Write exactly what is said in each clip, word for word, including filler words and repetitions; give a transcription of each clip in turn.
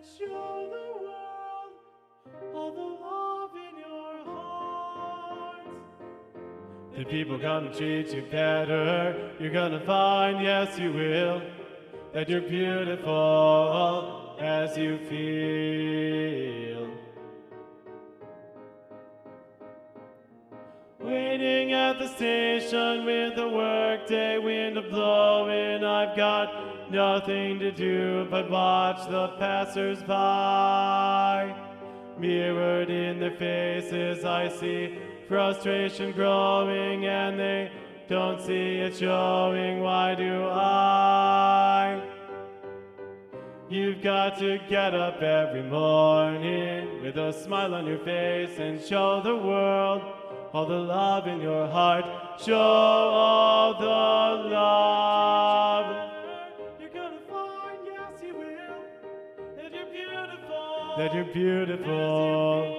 Show the world all the love in your heart. The people come to treat you better. You're gonna find, yes you will, that you're beautiful as you feel. Waiting at the station with the workday wind blowing, I've got nothing to do but watch the passers-by. Mirrored in their faces, I see frustration growing, and they don't see it showing. Why do I? You've got to get up every morning with a smile on your face and show the world all the love in your heart. Show all the love. You're gonna find, yes you will, that you're beautiful. That you're beautiful.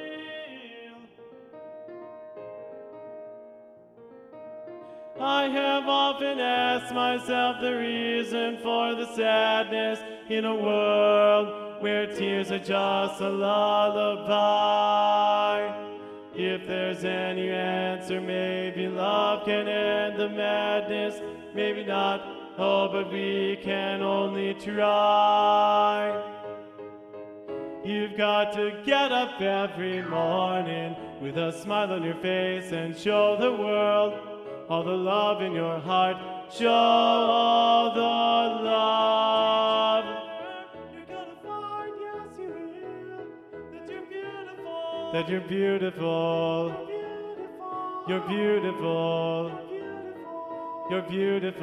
I have often asked myself the reason for the sadness in a world where tears are just a lullaby. If there's any answer, maybe love can end the madness. Maybe not, oh, but we can only try. You've got to get up every morning with a smile on your face and show the world all the love in your heart. Show all the love. You're gonna find, yes you will, that you're beautiful. That you're beautiful. You're beautiful. You're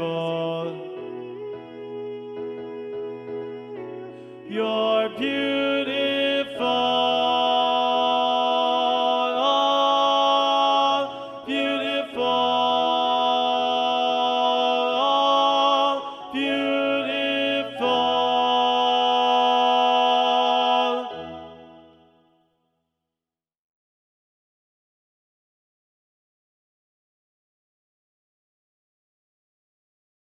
beautiful. You're beautiful.